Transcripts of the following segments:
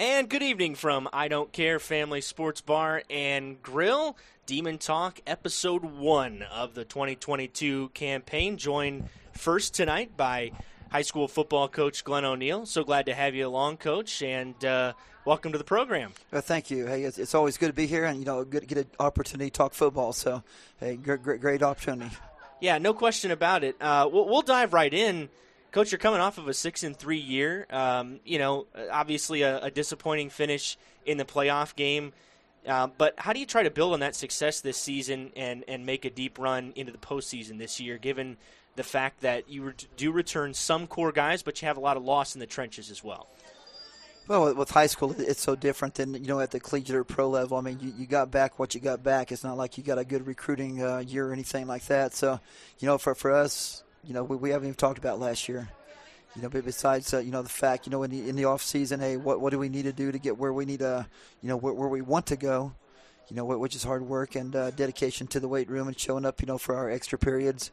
And good evening from I Don't Care Family Sports Bar and Grill. Demon Talk, Episode 1 of the 2022 campaign. Joined first tonight by high school football coach Glenn O'Neill. So glad to have you along, Coach, and welcome to the program. Thank you. Hey, it's always good to be here, and good to get an opportunity to talk football. So, hey, great opportunity. Yeah, no question about it. We'll dive right in. Coach, you're coming off of a 6-3 year. Obviously a disappointing finish in the playoff game. But how do you try to build on that success this season and make a deep run into the postseason this year, given the fact that you do return some core guys, but you have a lot of loss in the trenches as well? Well, with high school, it's so different than, at the collegiate or pro level. I mean, you got back what you got back. It's not like you got a good recruiting year or anything like that. So, for us, we haven't even talked about last year. But besides, the fact, in the off season, hey, what do we need to do to get where we need to, where we want to go, which is hard work and dedication to the weight room and showing up, for our extra periods.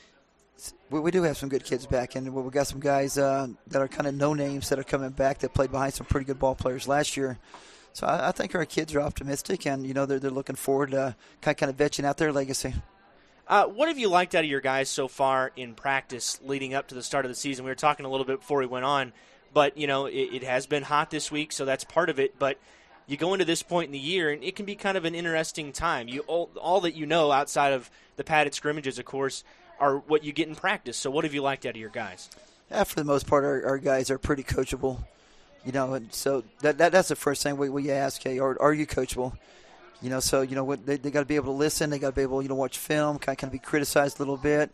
We do have some good kids back, and we got some guys that are kind of no names that are coming back that played behind some pretty good ball players last year. So I think our kids are optimistic, and they're looking forward to kind of vetching out their legacy. What have you liked out of your guys so far in practice leading up to the start of the season? We were talking a little bit before we went on, but, it has been hot this week, so that's part of it. But you go into this point in the year, and it can be kind of an interesting time. All that outside of the padded scrimmages, of course, are what you get in practice. So what have you liked out of your guys? Yeah, for the most part, our guys are pretty coachable. And so that's the first thing we ask, hey, are you coachable? They got to be able to listen. They got to be able, watch film, kind of be criticized a little bit.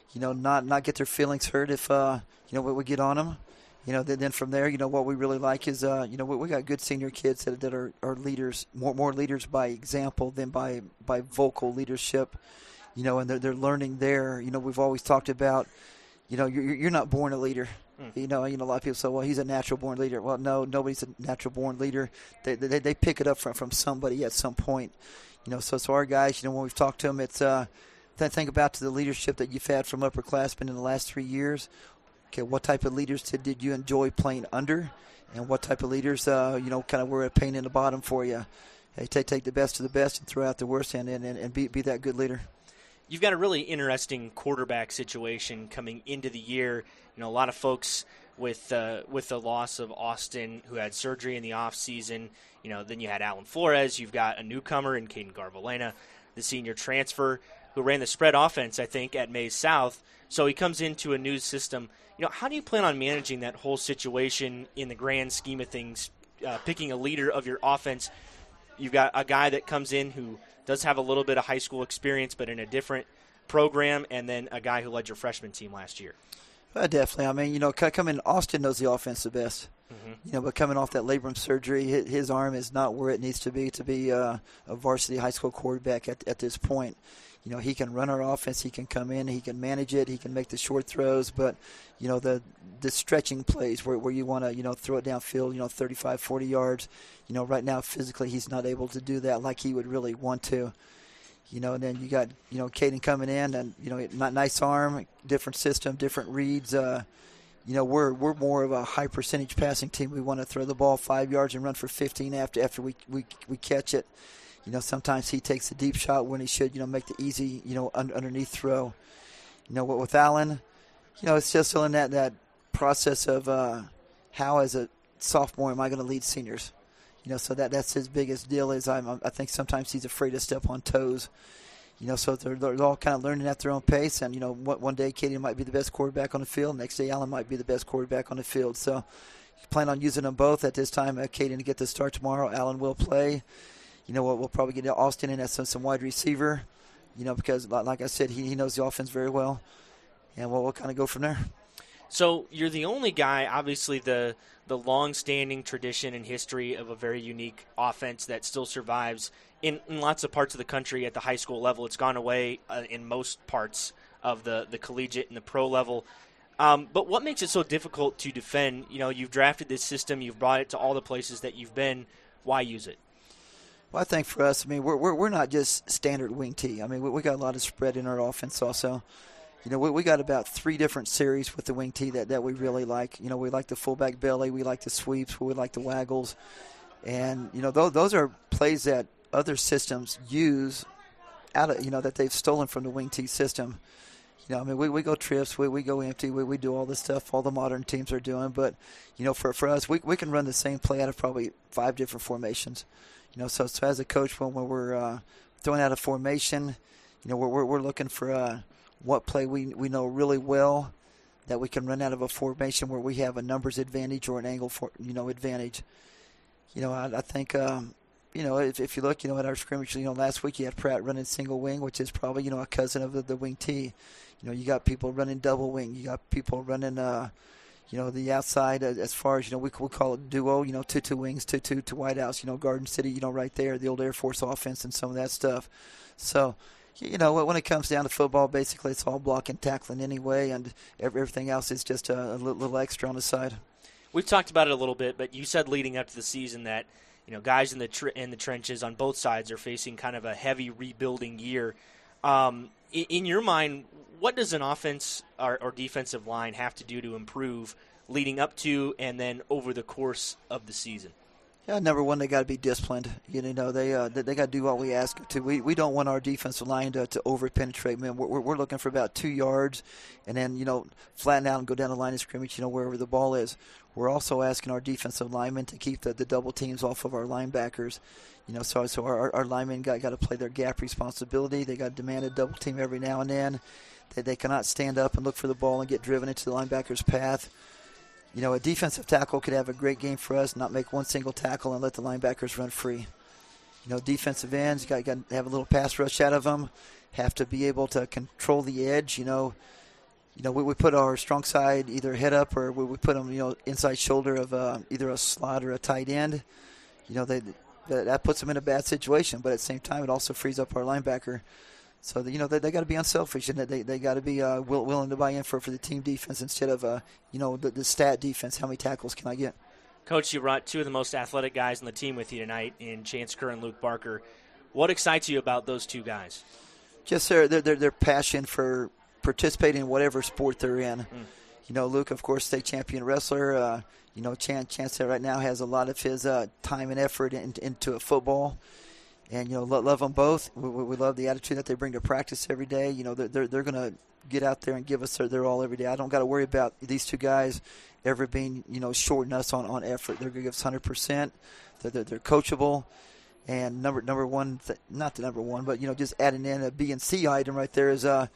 Not get their feelings hurt if we get on them. Then from there, what we really like is we got good senior kids that are leaders, more leaders by example than by vocal leadership. And they're learning there. We've always talked about, you're not born a leader. A lot of people say, well, he's a natural-born leader. Well, no, nobody's a natural-born leader. They pick it up from somebody at some point. So our guys, when we've talked to them, it's think about the leadership that you've had from upperclassmen in the last 3 years. Okay, what type of leaders did you enjoy playing under, and what type of leaders, kind of were a pain in the bottom for you? Hey, take the best of the best and throw out the worst, and be that good leader. You've got a really interesting quarterback situation coming into the year. A lot of folks with the loss of Austin who had surgery in the offseason. Then you had Alan Flores. You've got a newcomer in Caden Garvalena, the senior transfer who ran the spread offense, I think, at Mays South. So he comes into a new system. How do you plan on managing that whole situation in the grand scheme of things, picking a leader of your offense? You've got a guy that comes in who does have a little bit of high school experience, but in a different program, and then a guy who led your freshman team last year. Definitely. I mean, coming, Austin knows the offense the best. Mm-hmm. But coming off that labrum surgery, his arm is not where it needs to be a varsity high school quarterback at this point. He can run our offense. He can come in. He can manage it. He can make the short throws. But, the stretching plays where you want to, throw it downfield, 35, 40 yards. Right now physically he's not able to do that like he would really want to. And then you got, Caden coming in and, nice arm, different system, different reads. We're more of a high percentage passing team. We want to throw the ball 5 yards and run for 15 after we catch it. Sometimes he takes a deep shot when he should, make the easy, underneath throw. With Allen, it's just still in that process of how as a sophomore am I going to lead seniors. So that's his biggest deal is I think sometimes he's afraid to step on toes. So they're all kind of learning at their own pace. And, one day Caden might be the best quarterback on the field. Next day Allen might be the best quarterback on the field. So you plan on using them both at this time. Caden to get the start tomorrow. Allen will play. We'll probably get Austin in as some wide receiver, because like I said, he knows the offense very well. And we'll kind of go from there. So you're the only guy, obviously the long-standing tradition and history of a very unique offense that still survives in lots of parts of the country at the high school level. It's gone away in most parts of the collegiate and the pro level. But what makes it so difficult to defend? You've drafted this system. You've brought it to all the places that you've been. Why use it? Well, I think for us, we're not just standard wing T. We got a lot of spread in our offense also. we got about 3 different series with the wing tee that we really like. We like the fullback belly, we like the sweeps, we like the waggles. And, those are plays that other systems use that they've stolen from the wing tee system. We go trips, we go empty, we do all this stuff all the modern teams are doing. But, for us, we can run the same play out of probably 5 different formations. So as a coach, when we're throwing out a formation, we're looking for what play we know really well that we can run out of a formation where we have a numbers advantage or an angle advantage. I think if you look at our scrimmage, last week you had Pratt running single wing, which is probably a cousin of the wing tee. You got people running double wing. You got people running the outside as far as we call it duo. 2 wings, 2 wideouts. Garden City, right there, the old Air Force offense and some of that stuff. So. When it comes down to football, basically it's all blocking, tackling anyway, and everything else is just a little extra on the side. We've talked about it a little bit, but you said leading up to the season that guys in the trenches on both sides are facing kind of a heavy rebuilding year. In your mind, what does an offense or defensive line have to do to improve leading up to and then over the course of the season? Yeah, number one, they got to be disciplined. They got to do what we ask them to. We don't want our defensive line to over-penetrate. Man, we're looking for about 2 yards, and then flatten out and go down the line of scrimmage. Wherever the ball is. We're also asking our defensive linemen to keep the double teams off of our linebackers. So our linemen got to play their gap responsibility. They got to demand a double team every now and then. They cannot stand up and look for the ball and get driven into the linebacker's path. A defensive tackle could have a great game for us, not make one single tackle and let the linebackers run free. Defensive ends, got to have a little pass rush out of them, have to be able to control the edge. We put our strong side either head up or we put them, inside shoulder of either a slot or a tight end. That puts them in a bad situation, but at the same time it also frees up our linebacker. So, they got to be unselfish, and they got to be willing to buy in for the team defense instead of, the stat defense. How many tackles can I get? Coach, you brought 2 of the most athletic guys on the team with you tonight in Chance Kerr and Luke Barker. What excites you about those 2 guys? Just their passion for participating in whatever sport they're in. Luke, of course, state champion wrestler. Chance right now has a lot of his time and effort into football. And, love them both. We love the attitude that they bring to practice every day. They're going to get out there and give us their all every day. I don't got to worry about these 2 guys ever being, shorting us on effort. They're going to give us 100%. They're coachable. And number one, not the number one, but, just adding in a B and C item right there is, they're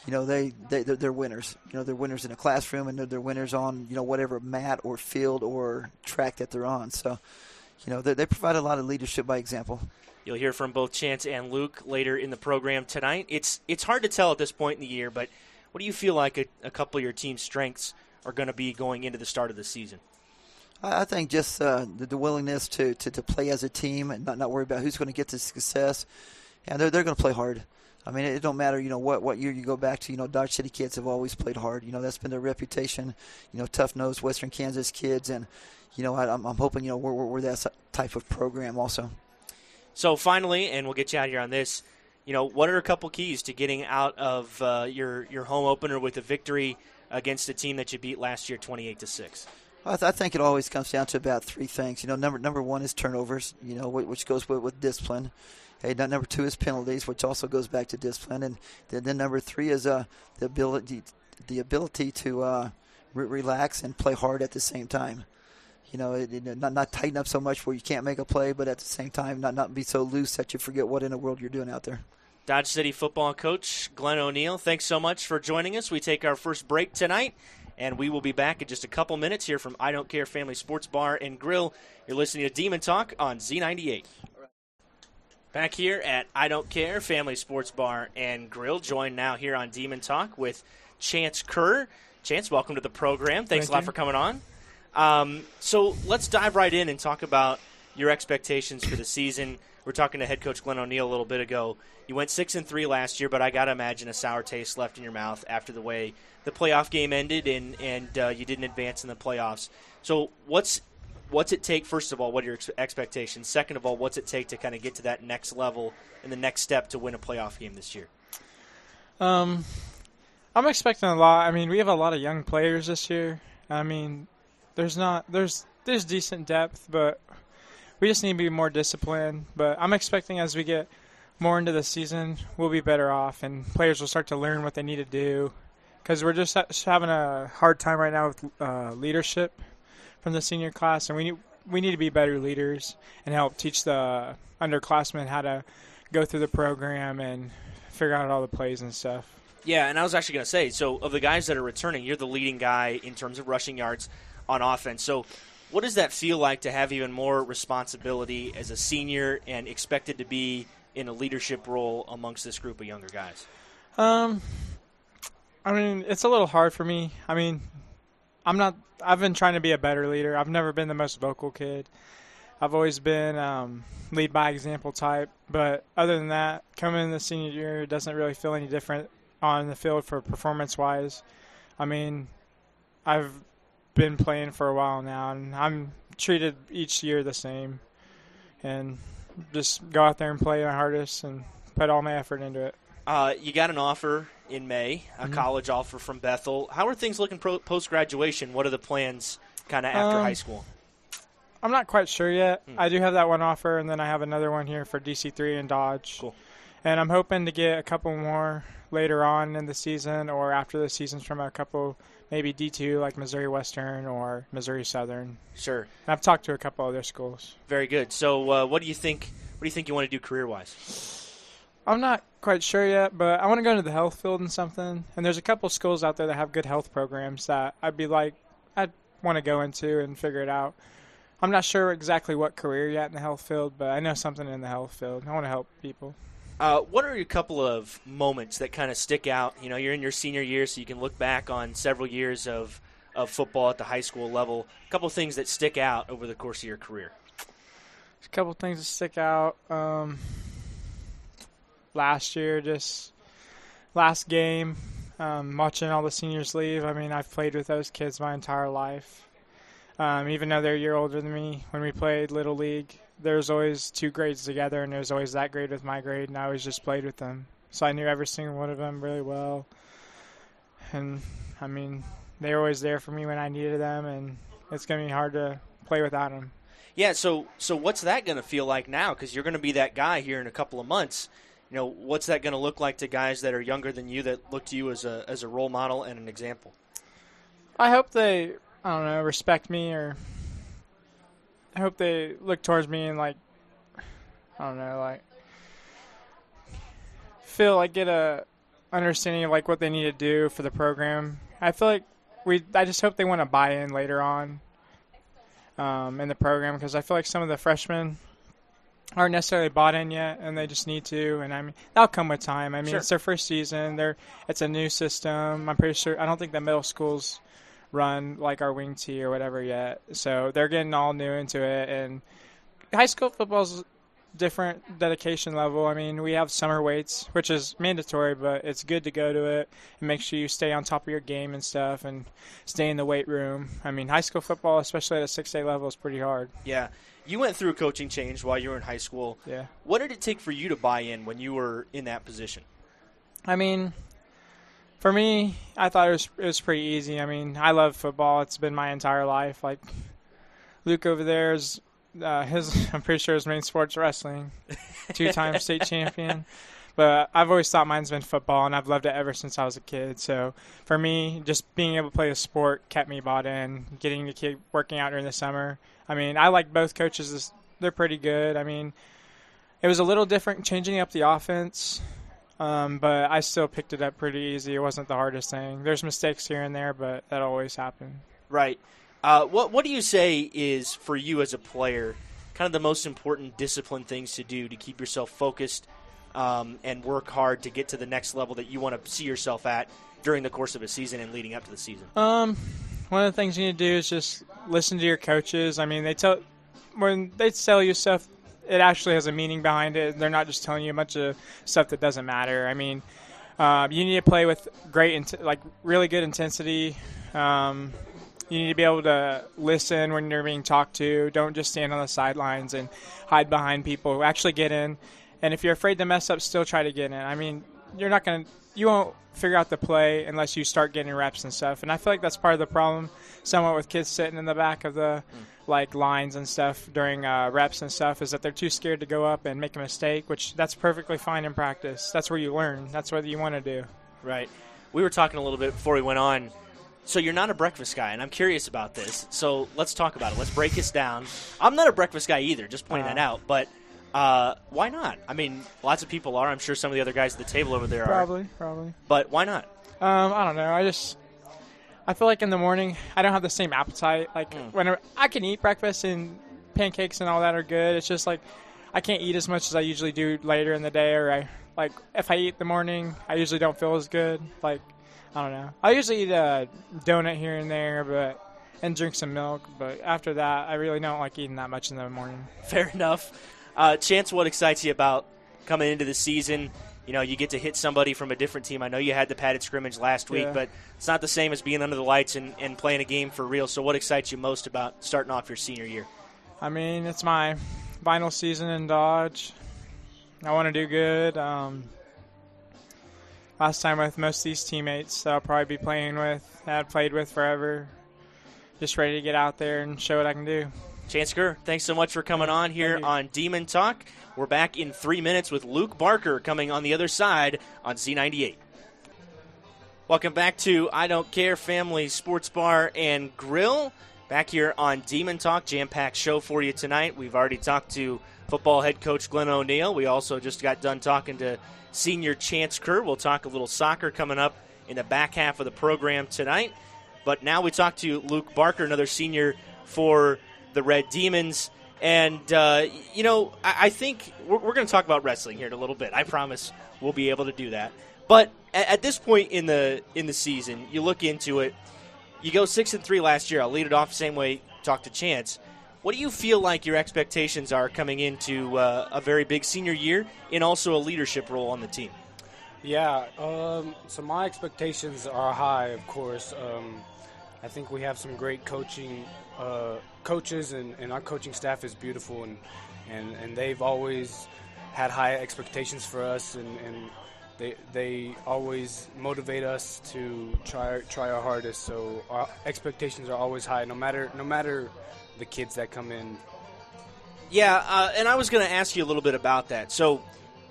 winners. They're winners in a classroom, and they're winners on, whatever mat or field or track that they're on. So, they provide a lot of leadership by example. You'll hear from both Chance and Luke later in the program tonight. It's hard to tell at this point in the year, but what do you feel like a couple of your team's strengths are going to be going into the start of the season? I think just the willingness to play as a team and not worry about who's going to get the success. And they're going to play hard. I mean, it don't matter, what year you go back to. Dodge City kids have always played hard. That's been their reputation. Tough-nosed Western Kansas kids. And, I'm hoping, we're that type of program also. So finally, and we'll get you out here on this, what are a couple keys to getting out of your home opener with a victory against a team that you beat last year 28-6? I think it always comes down to about 3 things. Number one is turnovers, which goes with discipline. Hey, number 2 is penalties, which also goes back to discipline. And then number 3 is the ability to relax and play hard at the same time. Not tighten up so much where you can't make a play, but at the same time not be so loose that you forget what in the world you're doing out there. Dodge City football coach Glenn O'Neill, thanks so much for joining us. We take our first break tonight, and we will be back in just a couple minutes here from I Don't Care Family Sports Bar and Grill. You're listening to Demon Talk on Z98. Back here at I Don't Care Family Sports Bar and Grill, joined now here on Demon Talk with Chance Kerr. Chance, welcome to the program. Thanks a lot for coming on. So let's dive right in and talk about your expectations for the season. We were talking to head coach Glenn O'Neill a little bit ago. You went 6-3 last year, but I got to imagine a sour taste left in your mouth after the way the playoff game ended and you didn't advance in the playoffs. So what's it take, first of all, what are your expectations? Second of all, what's it take to kind of get to that next level and the next step to win a playoff game this year? I'm expecting a lot. I mean, we have a lot of young players this year. I mean, there's decent depth, but we just need to be more disciplined. But I'm expecting as we get more into the season, we'll be better off, and players will start to learn what they need to do. Because we're just having a hard time right now with leadership from the senior class, and we need to be better leaders and help teach the underclassmen how to go through the program and figure out all the plays and stuff. Yeah, and I was actually going to say, so of the guys that are returning, you're the leading guy in terms of rushing yards on offense. So what does that feel like to have even more responsibility as a senior and expected to be in a leadership role amongst this group of younger guys? I mean, it's a little hard for me. I mean, I've been trying to be a better leader. I've never been the most vocal kid. I've always been lead by example type. But other than that, coming in the senior year doesn't really feel any different on the field for performance-wise. I mean, I've been playing for a while now, and I'm treated each year the same. And just go out there and play my hardest and put all my effort into it. You got an offer in May, a college offer from Bethel. How are things looking post-graduation? What are the plans kind of after high school? I'm not quite sure yet. I do have that one offer, and then I have another one here for DC3 in Dodge. Cool. And I'm hoping to get a couple more later on in the season or after the seasons from a couple, maybe D2 like Missouri Western or Missouri Southern. Sure. And I've talked to a couple other schools. Very good. So what do you think you want to do career-wise? I'm not quite sure yet, but I want to go into the health field and something. And there's a couple schools out there that have good health programs that I'd want to go into and figure it out. I'm not sure exactly what career yet in the health field, but I know something in the health field. I want to help people. What are a couple of moments that kind of stick out? You know, you're in your senior year, so you can look back on several years of football at the high school level. A couple of things that stick out over the course of your career. A couple of things that stick out. Last year, just last game, watching all the seniors leave. I mean, I've played with those kids my entire life. Even though they're a year older than me, when we played Little League, there's always two grades together, and there's always that grade with my grade, and I always just played with them. So I knew every single one of them really well. And, I mean, they were always there for me when I needed them, and it's going to be hard to play without them. Yeah, so what's that going to feel like now? Because you're going to be that guy here in a couple of months. You know, what's that going to look like to guys that are younger than you that look to you as a role model and an example? I hope they, respect me, or I hope they look towards me and, feel like get a understanding of, what they need to do for the program. I feel like I just hope they want to buy in later on in the program, because I feel like some of the freshmen aren't necessarily bought in yet, and they just need to. And I mean, that'll come with time. I mean, Sure. It's their first season. It's a new system. I'm pretty sure. I don't think the middle schools run like our wing tee or whatever yet. So they're getting all new into it. And high school football's different dedication level. I mean, we have summer weights, which is mandatory, but it's good to go to it and make sure you stay on top of your game and stuff and stay in the weight room. I mean, high school football, especially at a 6A level, is pretty hard. Yeah. You went through a coaching change while you were in high school. Yeah. What did it take for you to buy in when you were in that position? I mean, for me, I thought it was pretty easy. I mean, I love football. It's been my entire life. Like, Luke over there is I'm pretty sure his main sport's wrestling. 2-time state champion. But I've always thought mine's been football, and I've loved it ever since I was a kid. So for me, just being able to play a sport kept me bought in, getting to keep working out during the summer. I mean, I like both coaches. They're pretty good. I mean, it was a little different changing up the offense, but I still picked it up pretty easy. It wasn't the hardest thing. There's mistakes here and there, but that always happen. Right. What do you say is, for you as a player, kind of the most important discipline things to do to keep yourself focused and work hard to get to the next level that you want to see yourself at during the course of a season and leading up to the season? One of the things you need to do is just listen to your coaches. I mean, when they tell you stuff, it actually has a meaning behind it. They're not just telling you a bunch of stuff that doesn't matter. I mean, you need to play with really good intensity. You need to be able to listen when you're being talked to. Don't just stand on the sidelines and hide behind people. Actually get in. And if you're afraid to mess up, still try to get in. I mean, you're not going to you won't figure out the play unless you start getting reps and stuff. And I feel like that's part of the problem somewhat with kids sitting in the back of the like lines and stuff during reps and stuff, is that they're too scared to go up and make a mistake, which that's perfectly fine in practice. That's where you learn. That's what you want to do. Right. We were talking a little bit before we went on. So you're not a breakfast guy, and I'm curious about this. So let's talk about it. Let's break this down. I'm not a breakfast guy either, just pointing that out. But why not? I mean, lots of people are. I'm sure some of the other guys at the table over there Probably. But why not? I don't know. I feel like in the morning I don't have the same appetite. Like whenever I can eat breakfast and pancakes and all that are good. It's just like I can't eat as much as I usually do later in the day, or if I eat in the morning, I usually don't feel as good. Like, I don't know. I usually eat a donut here and there, and drink some milk. But after that, I really don't like eating that much in the morning. Fair enough. Chance, what excites you about coming into the season? You know, you get to hit somebody from a different team. I know you had the padded scrimmage last week, but it's not the same as being under the lights and playing a game for real. So what excites you most about starting off your senior year? I mean, it's my final season in Dodge. I want to do good. Last time with most of these teammates that I'll probably be playing with, that I've played with forever. Just ready to get out there and show what I can do. Chance Kerr, thanks so much for coming on here on Demon Talk. We're back in 3 minutes with Luke Barker coming on the other side on Z98. Welcome back to I Don't Care Family Sports Bar and Grill. Back here on Demon Talk, jam-packed show for you tonight. We've already talked to football head coach Glenn O'Neill. We also just got done talking to senior Chance Kerr. We'll talk a little soccer coming up in the back half of the program tonight. But now we talk to Luke Barker, another senior for the Red Demons. And, I think we're going to talk about wrestling here in a little bit. I promise we'll be able to do that. But at this point in the season, you look into it, you go 6-3 last year. I'll lead it off the same way, talk to Chance. What do you feel like your expectations are coming into a very big senior year and also a leadership role on the team? Yeah, so my expectations are high, of course. I think we have some great coaches, and our coaching staff is beautiful, and they've always had high expectations for us, and they always motivate us to try our hardest. So our expectations are always high, no matter the kids that come in. Yeah, and I was going to ask you a little bit about that. So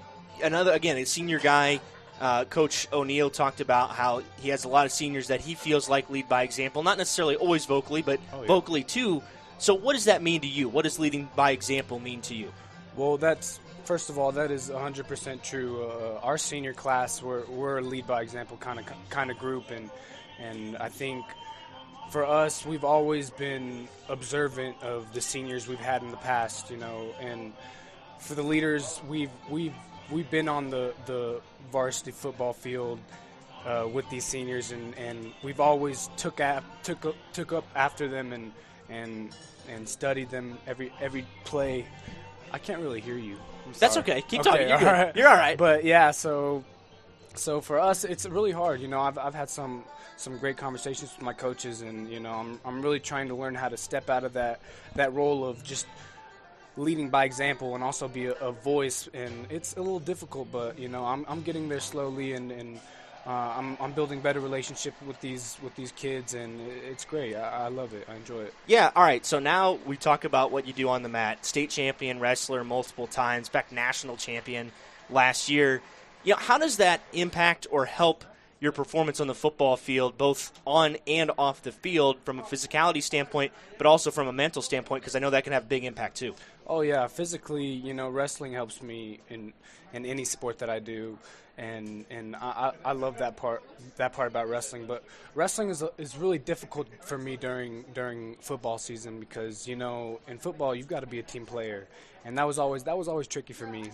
a senior guy. Coach O'Neill talked about how he has a lot of seniors that he feels like lead by example, not necessarily always vocally, but vocally too. So what does that mean to you? What does leading by example mean to you? Well, first of all, that is 100% true. Our senior class, we're a lead by example kind of group, and I think for us, we've always been observant of the seniors we've had in the past, and for the leaders, we've been on the varsity football field with these seniors, and we've always took up after them and studied them every play. I can't really hear you. That's okay. Keep talking. You're good. You're all right. But yeah, so for us, it's really hard. I've had some great conversations with my coaches, and I'm really trying to learn how to step out of that role of just leading by example and also be a voice, and it's a little difficult, but I'm getting there slowly, and I'm building better relationship with these kids, and it's great. I love it. I enjoy it. Yeah. All right. So now we talk about what you do on the mat. State champion wrestler multiple times, in fact, national champion last year. How does that impact or help your performance on the football field, both on and off the field, from a physicality standpoint, but also from a mental standpoint, because I know that can have a big impact too? Oh yeah, physically, wrestling helps me in any sport that I do, and I love that part about wrestling. But wrestling is really difficult for me during football season, because in football you've got to be a team player, and that was always tricky for me.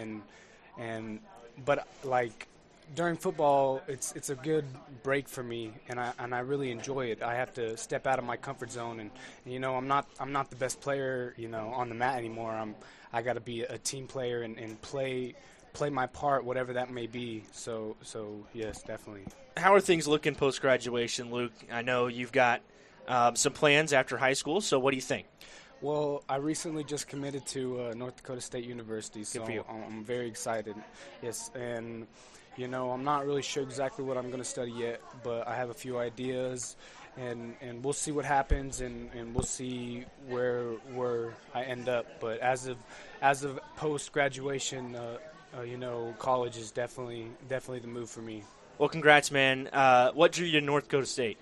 But during football, it's a good break for me, and I really enjoy it. I have to step out of my comfort zone, and I'm not the best player on the mat anymore. I got to be a team player and play my part, whatever that may be. So yes, definitely. How are things looking post graduation, Luke? I know you've got some plans after high school. So what do you think? Well, I recently just committed to North Dakota State University, so Good for you. I'm very excited. Yes, and I'm not really sure exactly what I'm going to study yet, but I have a few ideas, and we'll see what happens, and we'll see where I end up. But as of post graduation, college is definitely the move for me. Well, congrats, man. What drew you to North Dakota State?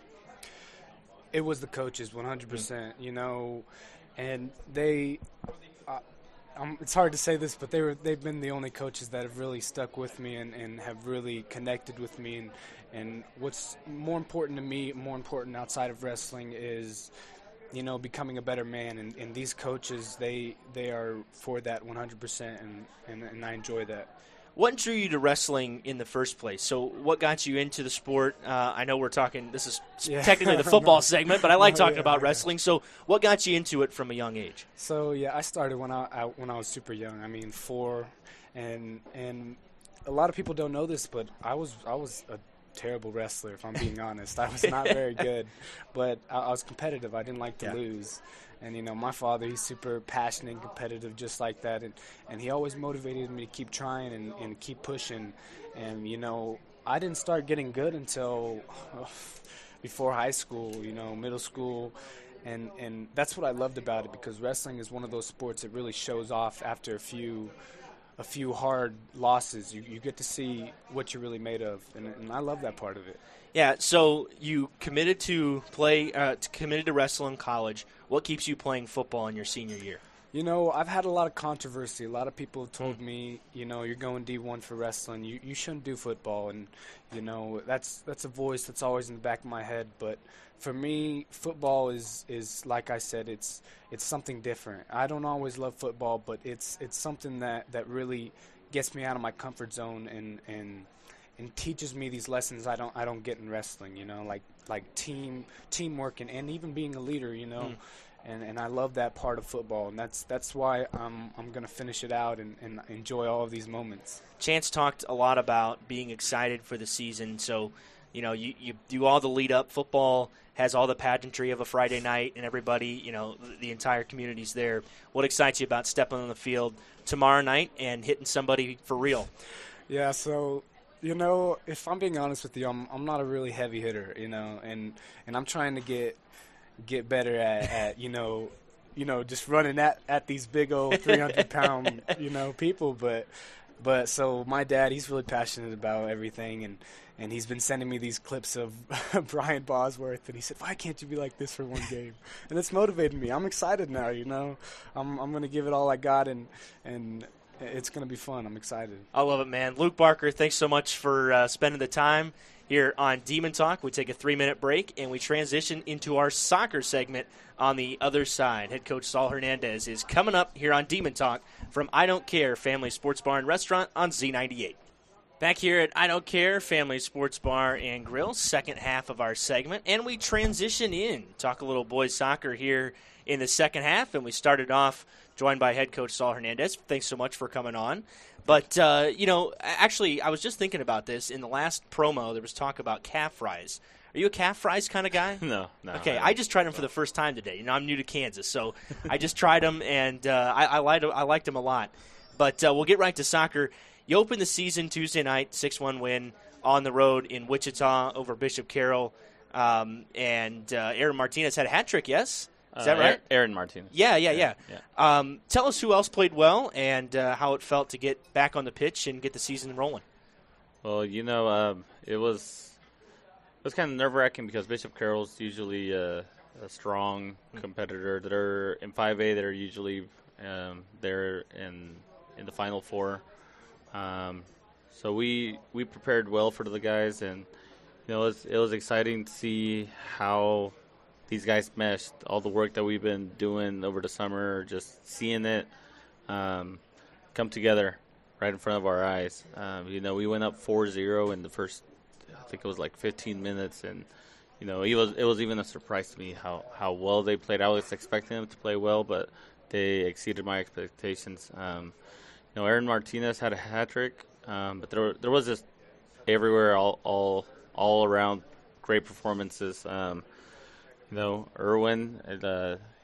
It was the coaches, 100%. And they. It's hard to say this, but they've been the only coaches that have really stuck with me and have really connected with me. And what's more important to me, more important outside of wrestling, is becoming a better man. And these coaches, they are for that 100%, and I enjoy that. What drew you to wrestling in the first place? So what got you into the sport? I know we're talking, this is technically the football segment, but I like talking about wrestling. So what got you into it from a young age? So, I started when I was super young. I mean, 4. And a lot of people don't know this, but I was a terrible wrestler, if I'm being honest. I was not very good, but I was competitive. I didn't like to lose. And, my father, he's super passionate and competitive just like that. And he always motivated me to keep trying and keep pushing. And, I didn't start getting good until before high school, middle school. And that's what I loved about it, because wrestling is one of those sports that really shows off after a few hard losses. You get to see what you're really made of. And I love that part of it. Yeah, so you committed to wrestle in college. What keeps you playing football in your senior year? I've had a lot of controversy. A lot of people have told me, you're going D1 for wrestling. You shouldn't do football. And, that's a voice that's always in the back of my head. But for me, football is like I said, it's something different. I don't always love football, but it's something that really gets me out of my comfort zone and teaches me these lessons I don't get in wrestling, like teamwork and even being a leader, and I love that part of football, and that's why I'm going to finish it out and enjoy all of these moments. Chance talked a lot about being excited for the season, so you do all the lead up. Football has all the pageantry of a Friday night, and everybody, the entire community's there. What excites you about stepping on the field tomorrow night and hitting somebody for real? Yeah, so if I'm being honest with you, I'm not a really heavy hitter, and I'm trying to get better at just running at these big old 300-pound people. But so my dad, he's really passionate about everything, and he's been sending me these clips of Brian Bosworth, and he said, "Why can't you be like this for one game?" And it's motivating me. I'm excited now. I'm going to give it all I got, and it's going to be fun. I'm excited. I love it, man. Luke Barker, thanks so much for spending the time here on Demon Talk. We take a 3-minute break, and we transition into our soccer segment on the other side. Head coach Saul Hernandez is coming up here on Demon Talk from I Don't Care Family Sports Bar and Restaurant on Z98. Back here at I Don't Care Family Sports Bar and Grill, second half of our segment, and we transition in, talk a little boys soccer here in the second half, and we started off joined by head coach Saul Hernandez. Thanks so much for coming on. But, actually, I was just thinking about this. In the last promo, there was talk about calf fries. Are you a calf fries kind of guy? No. Okay, I just tried them for the first time today. I'm new to Kansas, so I just tried them, and I liked them a lot. But we'll get right to soccer. You opened the season Tuesday night, 6-1 win on the road in Wichita over Bishop Carroll. And Aaron Martinez had a hat trick, yes? Is that right? Aaron Martinez. Yeah. Tell us who else played well and how it felt to get back on the pitch and get the season rolling. Well, it was kind of nerve-wracking because Bishop Carroll's usually a strong competitor. They're in 5A. They're usually they're in the Final Four. So we prepared well for the guys, and it was exciting to see how these guys meshed. All the work that we've been doing over the summer, just seeing it come together right in front of our eyes. We went up 4-0 in the first, I think it was like 15 minutes, and it was even a surprise to me how well they played. I was expecting them to play well, but they exceeded my expectations. Aaron Martinez had a hat trick, but there was just everywhere, all around great performances. Erwin,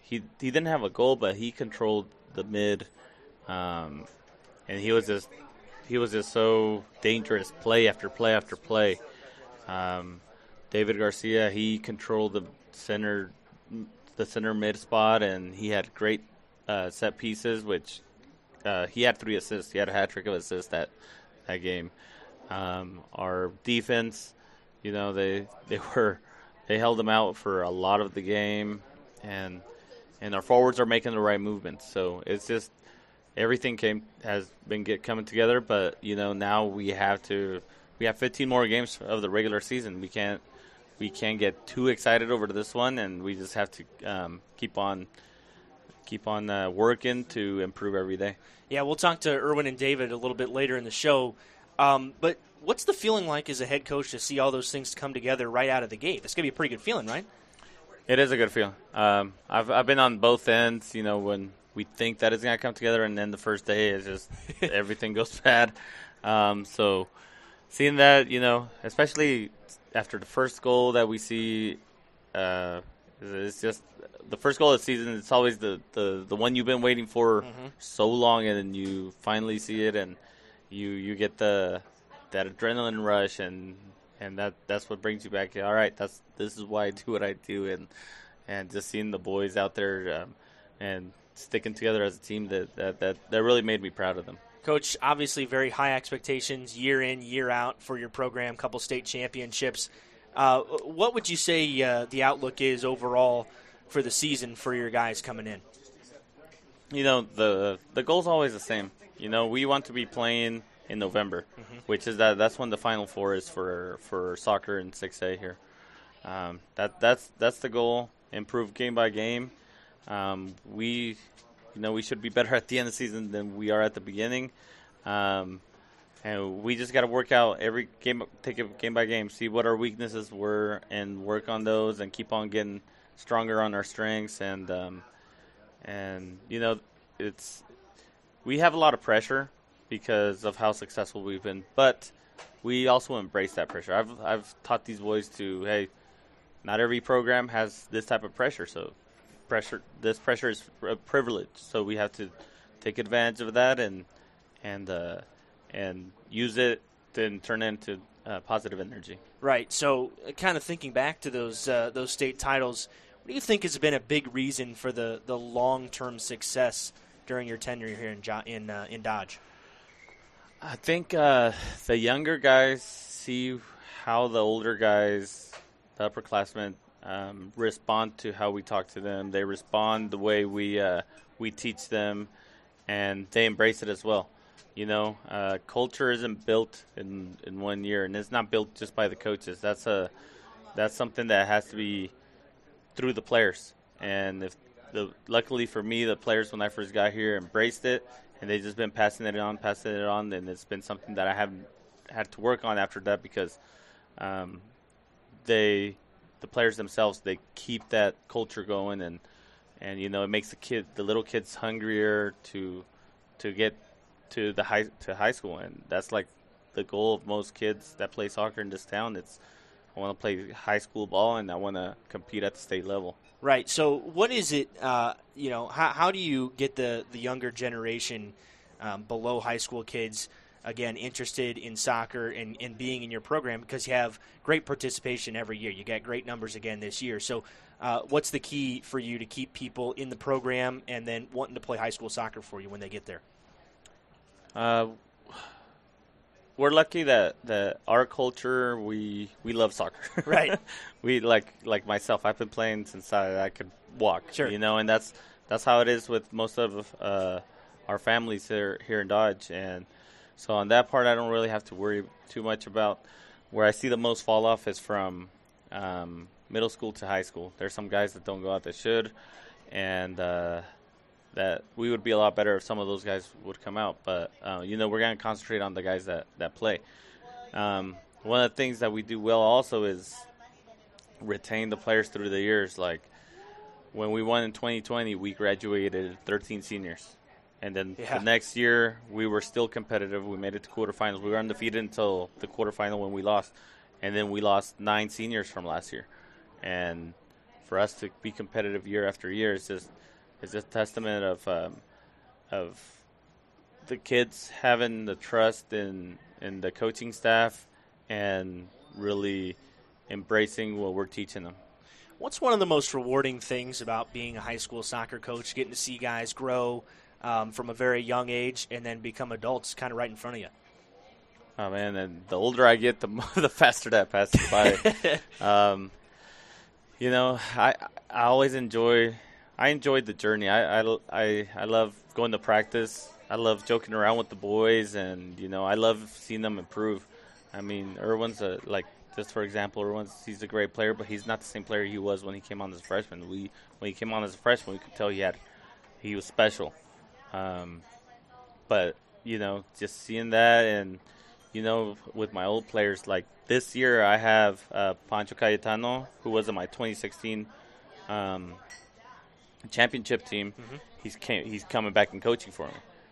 he didn't have a goal, but he controlled the mid, and he was just so dangerous, play after play after play. David Garcia, he controlled the center mid spot, and he had great set pieces, which he had 3 assists. He had a hat trick of assists that game. Our defense, they held them out for a lot of the game, and our forwards are making the right movements. So it's just everything has been coming together. But now we have 15 more games of the regular season. We can't get too excited over this one, and we just have to keep on working to improve every day. Yeah, we'll talk to Erwin and David a little bit later in the show. But what's the feeling like as a head coach to see all those things come together right out of the gate? It's going to be a pretty good feeling, right? It is a good feeling. I've been on both ends, when we think that it's going to come together, and then the first day is just everything goes bad. So seeing that, especially after the first goal that we see, it's just the first goal of the season. It's always the one you've been waiting for so long, and then you finally see it, and you get that adrenaline rush, and that's what brings you back. All right, this is why I do what I do, and just seeing the boys out there and sticking together as a team that really made me proud of them. Coach, obviously very high expectations year in, year out for your program, couple state championships. What would you say the outlook is overall for the season for your guys coming in? The goal's always the same. We want to be playing in November, which is that's when the Final Four is for soccer in 6A here. That's the goal. Improve game by game. We should be better at the end of the season than we are at the beginning. And we just got to work out every game, take it game by game, see what our weaknesses were, and work on those, and keep on getting stronger on our strengths. And we have a lot of pressure because of how successful we've been, but we also embrace that pressure. I've taught these boys to, hey, not every program has this type of pressure, so this pressure is a privilege, so we have to take advantage of that and use it to turn it into positive energy. Right. So, kind of thinking back to those state titles, what do you think has been a big reason for the long-term success during your tenure here in Dodge? I think the younger guys see how the older guys, the upperclassmen, respond to how we talk to them. They respond the way we teach them, and they embrace it as well. Culture isn't built in 1 year, and it's not built just by the coaches. That's something that has to be through the players. And luckily for me, the players when I first got here embraced it, and they've just been passing it on, and it's been something that I haven't had to work on after that because the players themselves, they keep that culture going, and it makes the little kids hungrier to get to high school, and that's like the goal of most kids that play soccer in this town. It's I want to play high school ball, and I want to compete at the state level. Right. So what is it, how do you get the younger generation below high school kids, again, interested in soccer and being in your program, because you have great participation every year. You got great numbers again this year. So what's the key for you to keep people in the program and then wanting to play high school soccer for you when they get there? We're lucky that our culture, we love soccer. Right. We like myself, I've been playing since I could walk. Sure. And that's how it is with most of our families here in Dodge. And so on that part, I don't really have to worry too much about. Where I see the most fall off is from middle school to high school. There's some guys that don't go out that should, and that we would be a lot better if some of those guys would come out. But, we're going to concentrate on the guys that play. One of the things that we do well also is retain the players through the years. Like when we won in 2020, we graduated 13 seniors. And then the next year, we were still competitive. We made it to quarterfinals. We were undefeated until the quarterfinal when we lost. And then we lost 9 seniors from last year. And for us to be competitive year after year is just a testament of the kids having the trust in the coaching staff and really embracing what we're teaching them. What's one of the most rewarding things about being a high school soccer coach, getting to see guys grow from a very young age and then become adults kind of right in front of you? Oh, man, and the older I get, the faster that passes by. You know, I always enjoyed the journey. I love going to practice. I love joking around with the boys, and, you know, I love seeing them improve. I mean, Erwin's just for example, he's a great player, but he's not the same player he was when he came on as a freshman. When he came on as a freshman, we could tell he was special. But, you know, just seeing that, and, you know, with my old players, like this year I have Pancho Cayetano, who was in my 2016 championship team. Mm-hmm. He's coming back and coaching for me.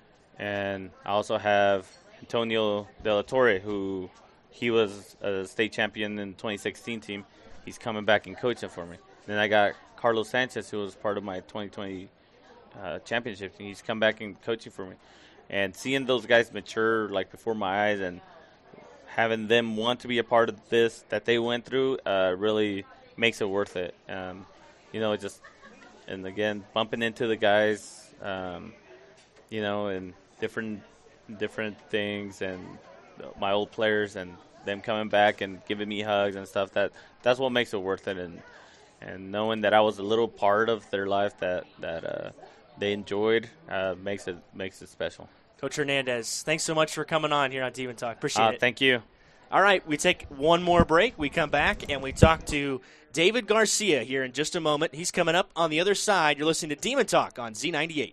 And I also have Antonio De La Torre, who he was a state champion in the 2016 team. He's coming back and coaching for me. Then I got Carlos Sanchez, who was part of my 2020 championship team. He's come back and coaching for me. And seeing those guys mature like before my eyes and having them want to be a part of this that they went through really makes it worth it. You know, and again, bumping into the guys, you know, and different things, and my old players and them coming back and giving me hugs and stuff, that's what makes it worth it. And knowing that I was a little part of their life that they enjoyed makes it special. Coach Hernandez, thanks so much for coming on here on Demon Talk. Appreciate it. Thank you. All right, we take one more break. We come back and we talk to David Garcia here in just a moment. He's coming up on the other side. You're listening to Demon Talk on Z98.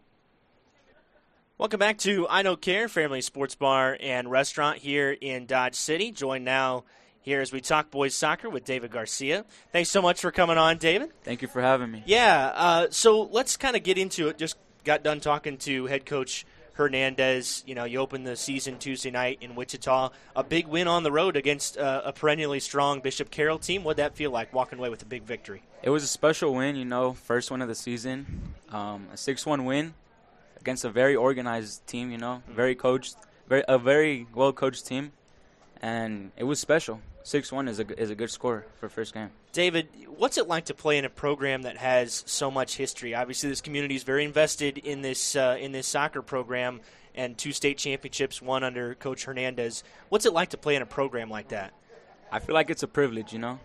Welcome back to I Don't Care, Family Sports Bar and Restaurant here in Dodge City. Joined now here as we talk boys soccer with David Garcia. Thanks so much for coming on, David. Thank you for having me. Yeah, so let's kind of get into it. Just got done talking to head coach Hernandez. You know, you opened the season Tuesday night in Wichita. A big win on the road against a perennially strong Bishop Carroll team. What'd that feel like, walking away with a big victory? It was a special win, you know, first one of the season. A 6-1 win against a very organized team, you know, very coached, a very well-coached team. And it was special. 6-1 is a good score for first game. David, what's it like to play in a program that has so much history? Obviously, this community is very invested in this soccer program, and 2 state championships, one under Coach Hernandez. What's it like to play in a program like that? I feel like it's a privilege, you know.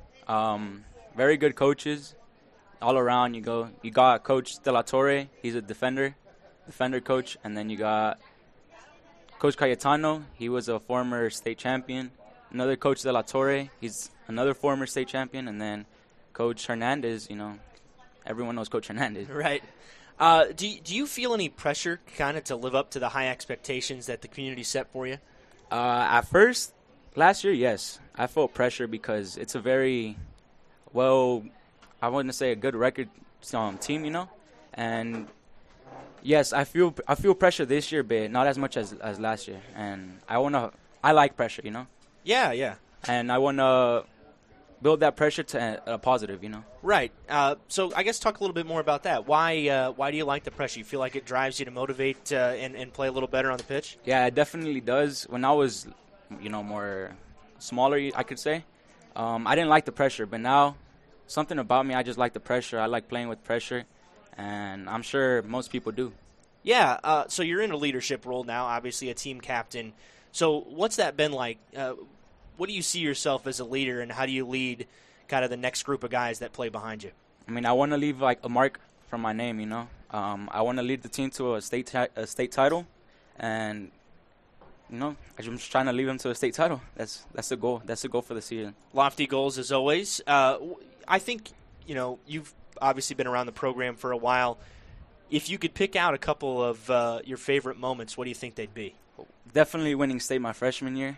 Very good coaches all around. You got Coach De La Torre. He's a defender coach, and then you got Coach Cayetano. He was a former state champion. Another Coach De La Torre, he's another former state champion. And then Coach Hernandez, you know, everyone knows Coach Hernandez. Right. Do you feel any pressure kind of to live up to the high expectations that the community set for you? At first, last year, yes. I felt pressure because it's a very, well, I wouldn't say a good record team, you know. And yes, I feel pressure this year, but not as much as last year. And I like pressure, you know. Yeah. And I want to build that pressure to a positive, you know. Right. So I guess talk a little bit more about that. Why do you like the pressure? You feel like it drives you to motivate and play a little better on the pitch? Yeah, it definitely does. When I was, you know, more smaller, I could say, I didn't like the pressure. But now, something about me, I just like the pressure. I like playing with pressure. And I'm sure most people do. Yeah. So you're in a leadership role now, obviously a team captain. So what's that been like? What do you see yourself as a leader, and how do you lead kind of the next group of guys that play behind you? I mean, I want to leave like a mark from my name, you know. I want to lead the team to a state title, and you know, I'm just trying to lead them to a state title. That's the goal. That's the goal for the season. Lofty goals as always. I think, you know, you've obviously been around the program for a while. If you could pick out a couple of your favorite moments, what do you think they'd be? Definitely winning state my freshman year,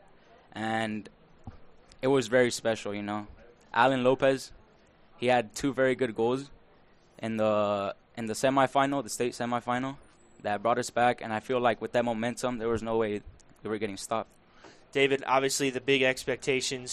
and it was very special, you know. Alan Lopez, he had 2 very good goals in the semifinal, the state semifinal, that brought us back, and I feel like with that momentum, there was no way we were getting stopped. David, obviously the big expectations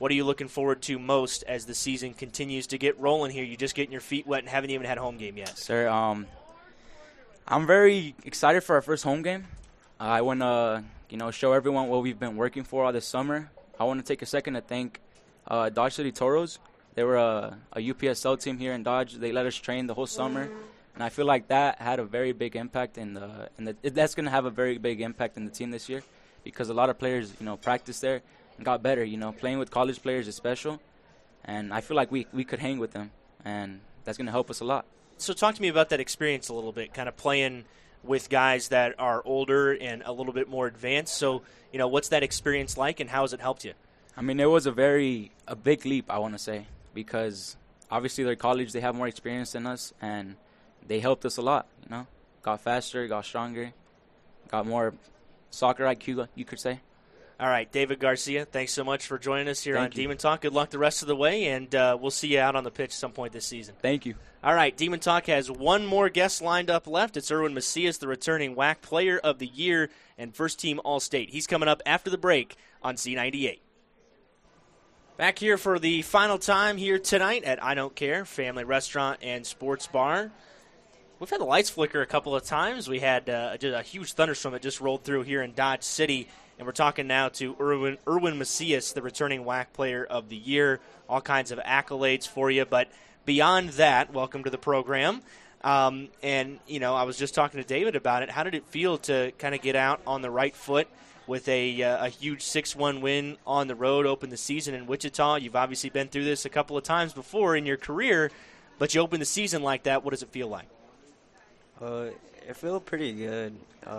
what are you looking forward to most as the season continues to get rolling here? You just getting your feet wet and haven't even had a home game yet. Sir, I'm very excited for our first home game. I want to, show everyone what we've been working for all this summer. I want to take a second to thank Dodge City Toros. They were a UPSL team here in Dodge. They let us train the whole summer, and I feel like that had a very big impact that's going to have a very big impact in the team this year, because a lot of players, practiced there and got better. Playing with college players is special, and I feel like we could hang with them, and that's going to help us a lot. So talk to me about that experience a little bit, kind of playing with guys that are older and a little bit more advanced. So, what's that experience like, and how has it helped you? I mean, it was a big leap, I want to say, because obviously they're college, they have more experience than us, and they helped us a lot, Got faster, got stronger, got more soccer IQ, you could say. All right, David Garcia, thanks so much for joining us here on Demon Talk. Good luck the rest of the way, and we'll see you out on the pitch some point this season. Thank you. All right, Demon Talk has one more guest lined up left. It's Erwin Macias, the returning WAC Player of the Year and first-team All-State. He's coming up after the break on C98. Back here for the final time here tonight at I Don't Care, Family Restaurant and Sports Bar. We've had the lights flicker a couple of times. We had just a huge thunderstorm that just rolled through here in Dodge City. And we're talking now to Erwin Macias, the returning WAC Player of the Year. All kinds of accolades for you. But beyond that, welcome to the program. I was just talking to David about it. How did it feel to kind of get out on the right foot with a huge 6-1 win on the road, open the season in Wichita? You've obviously been through this a couple of times before in your career, but you open the season like that. What does it feel like? It feels pretty good.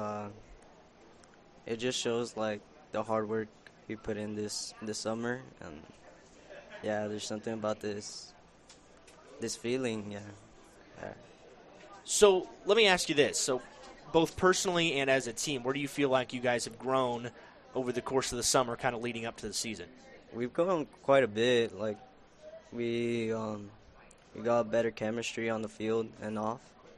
It just shows like the hard work we put in this summer, and there's something about this feeling. So let me ask you this: so both personally and as a team, where do you feel like you guys have grown over the course of the summer, kind of leading up to the season? We've grown quite a bit. Like we got better chemistry on the field and off.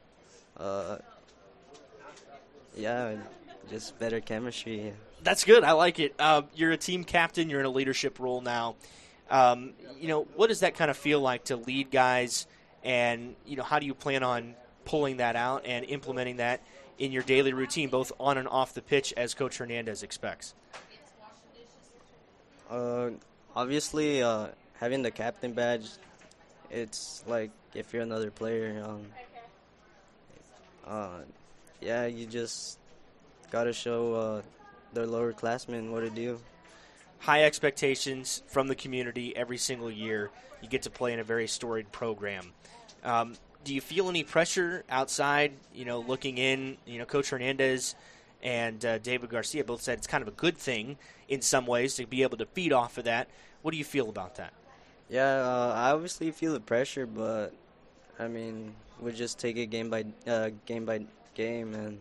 Just better chemistry. That's good. I like it. You're a team captain. You're in a leadership role now. What does that kind of feel like to lead guys, and how do you plan on pulling that out and implementing that in your daily routine, both on and off the pitch, as Coach Hernandez expects? Obviously, having the captain badge, it's like if you're another player. You just got to show the lower classmen what to do. High expectations from the community every single year. You get to play in a very storied program. Do you feel any pressure outside, looking in? Coach Hernandez and David Garcia both said it's kind of a good thing in some ways to be able to feed off of that. What do you feel about that? I obviously feel the pressure, but, I mean, we just take it game by game, and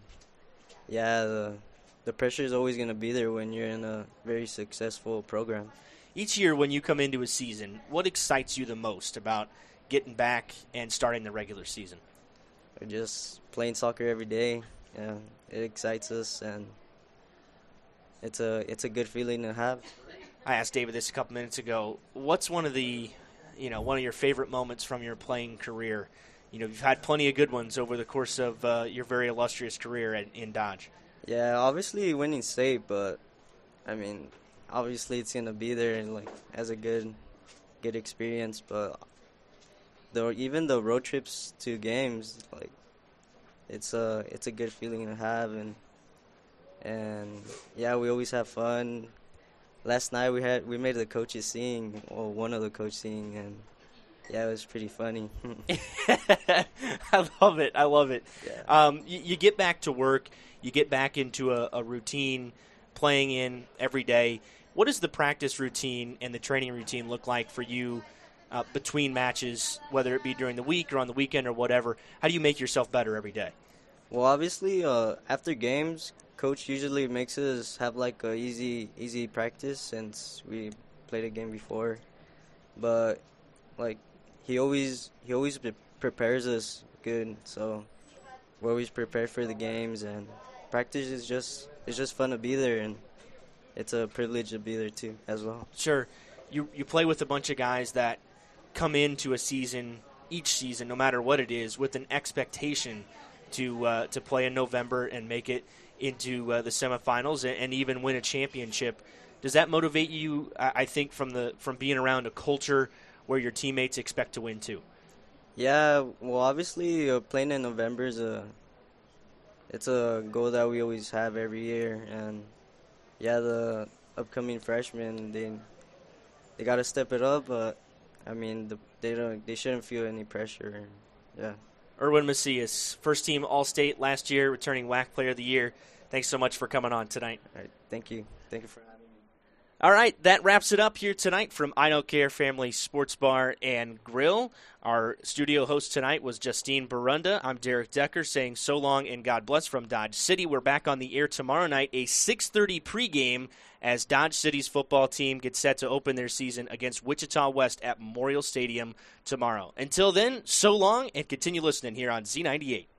the pressure is always going to be there when you're in a very successful program. Each year when you come into a season, what excites you the most about getting back and starting the regular season? Just playing soccer every day. Yeah, it excites us, and it's a good feeling to have. I asked David this a couple minutes ago. What's one of your favorite moments from your playing career? You've had plenty of good ones over the course of your very illustrious career in Dodge. Yeah, obviously winning state, but I mean, obviously it's gonna be there and as a good experience. But even the road trips to games, it's a good feeling to have, and we always have fun. Last night we made the coaches sing, or one of the coaches sing, and it was pretty funny. I love it. Yeah. You get back to work. You get back into a routine, playing in every day. What does the practice routine and the training routine look like for you between matches, whether it be during the week or on the weekend or whatever? How do you make yourself better every day? Well, obviously, after games, coach usually makes us have a easy practice since we played a game before. But he always prepares us good, so we're always prepared for the games, and practice is just fun to be there, and it's a privilege to be there too as well. Sure. you play with a bunch of guys that come into a season, each season, no matter what it is, with an expectation to play in November and make it into the semifinals and even win a championship. Does that motivate you, I think, from being around a culture where your teammates expect to win too? Yeah, well, obviously playing in November it's a goal that we always have every year, and yeah, the upcoming freshmen they got to step it up, but I mean they shouldn't feel any pressure. Yeah. Erwin Macias, first team All-State last year, returning WAC Player of the Year. Thanks so much for coming on tonight. All right, thank you for having me. All right, that wraps it up here tonight from I Don't Care Family Sports Bar and Grill. Our studio host tonight was Justine Barunda. I'm Derek Decker saying so long and God bless from Dodge City. We're back on the air tomorrow night, a 6:30 pregame as Dodge City's football team gets set to open their season against Wichita West at Memorial Stadium tomorrow. Until then, so long and continue listening here on Z98.